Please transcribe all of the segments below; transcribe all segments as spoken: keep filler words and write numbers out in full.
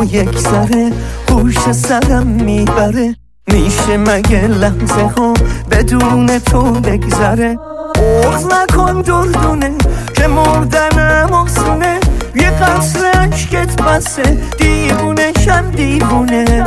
تو یک ذره هوش سرم میبره. میشه مگه لحظه ها بدون تو بگذره؟ بغض نکن دردونه که مردنم آسونه، یه قطره عشقت بسه دیوونه شم دیوونه.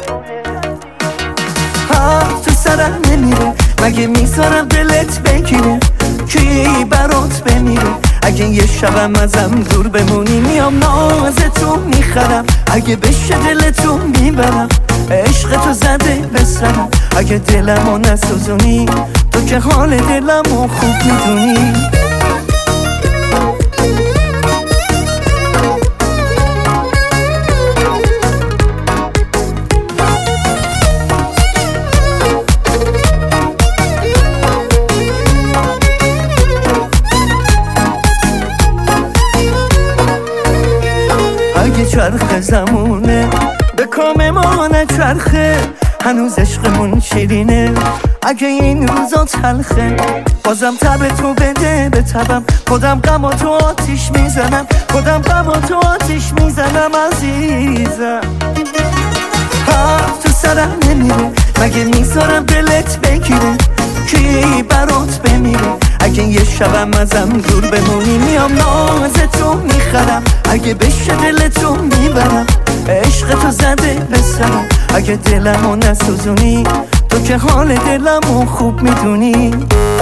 حرف تو سرم نمیره مگه میذارم دلت بگیره، کی برات بمیره اگه یه شبم ازم دور بمونی. میام نازتو میخرم اگه بشه دلتو میبرم، عشق تو زده به سرم اگه دلمو نسوزونی، تو که حال دلمو خوب میدونی. اگه چرخ زمونه به کام ما نچرخه، هنوز عشقمون شیرینه اگه این روزا تلخه. بازم تب تو بده به تبم، خودم غم و تو آتیش میزنم، خودم غم و تو آتیش میزنم عزیزم. حرف تو سرم نمیره مگه میذارم دلت بگیره، کی برات بمیره اگه یه شبم ازم دور بمونی. میام نازتو میخرم اگه بشه دلتو میبرم، عشق تو زده به سرم اگه دلمو نسوزونی، تو که حال دلمو خوب میدونی.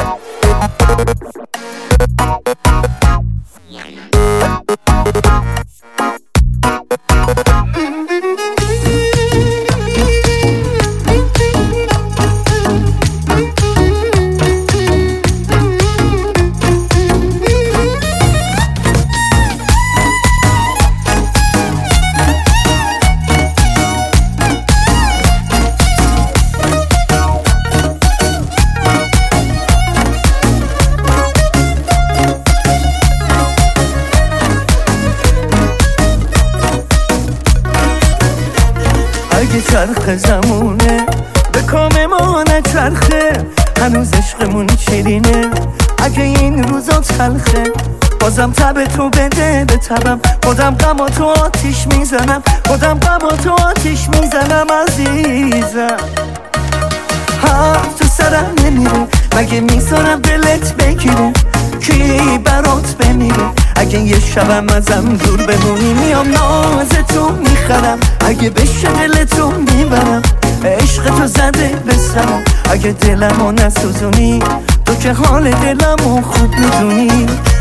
اگه چرخ زمونه به کام ما نچرخه، هنوز عشقمون شیرینه اگه این روزا تلخه. بازم تب تو بده به تبم، خودم غم و تو آتیش میزنم، خودم غم و تو آتیش میزنم عزیزم. حرف تو سرم نمیره مگه میذارم دلت بگیره، کی برات بمیره اگه یه شبم ازم دور بمونی. میام نازتو میخرم اگه بشه دلتو میبرم، عشق تو زده به سرم اگه دلمو نسوزونی، تو که حال دلمو خوب میدونی.